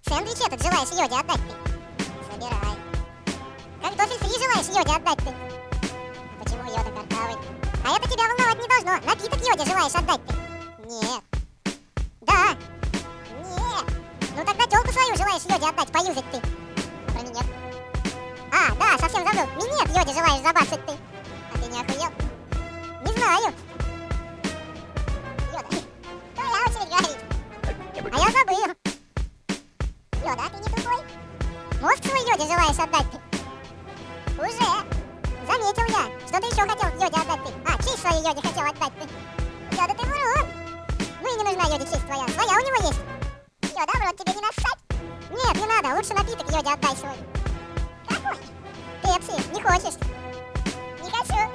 Сэндвич этот желаешь Йоде отдать ты? Забирай. Картофель фри желаешь Йоде отдать ты? Почему Йода картавый? А это тебя волновать не должно. Напиток Йоде желаешь отдать ты? Нет. Да. Нет. Ну тогда тёлку свою желаешь Йоде отдать, поюзать ты? А про минет? А, да, совсем забыл. Минет Йоде желаешь забацать ты? А ты не охуел? Не знаю. Йода, твоя очередь говорить. А я забыл. Йода, а ты не тупой? Мозг свой Йоде желаешь отдать ты? Уже. Заметил я. Что ты еще хотел Йоде отдать ты? А, честь свою Йоде хотел отдать ты. Йода, ты врун. Ну и не нужна Йоде честь твоя. Своя у него есть. Йода, в рот тебе не нассать? Нет, не надо. Лучше напиток Йоде отдай свой. Какой? Пепси. Не хочешь? Не хочу.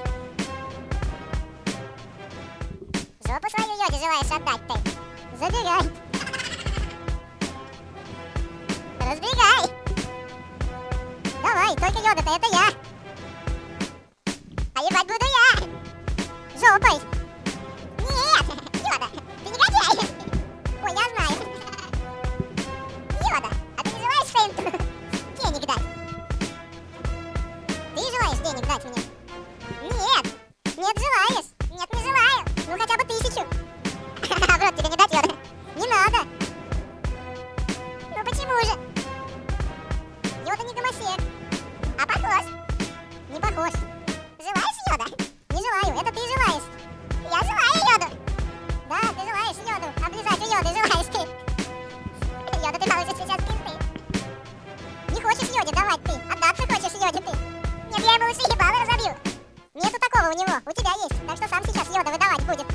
Жопу свою Йоде желаешь отдать ты? Забирай. Разбегай. Давай, только Йода-то это я. А ебать буду я. Жопой. Нет, Йода, ты негодяй. Ой, я знаю. Йода, а ты не желаешь Фейнту денег дать? Ты желаешь денег дать мне? Нет. Нет, желаешь? Нет, не желаю. Ну хотя бы 1000. В рот тебе не дать, Йода. Не надо. Ну почему же? Йода не гомосек. А похож? Не похож. Желаешь Йода? Не желаю, это ты желаешь. Я желаю Йоду. Да, ты желаешь Йоду. Облизать у Йоды желаешь ты. Йода, ты получишь сейчас пизды. Не хочешь Йоде давать ты. Отдаться хочешь Йоде ты. Нет, я ему лучше ебало разобью. Нету такого у него. У тебя есть. Так что сам сейчас Йода выдавать будет.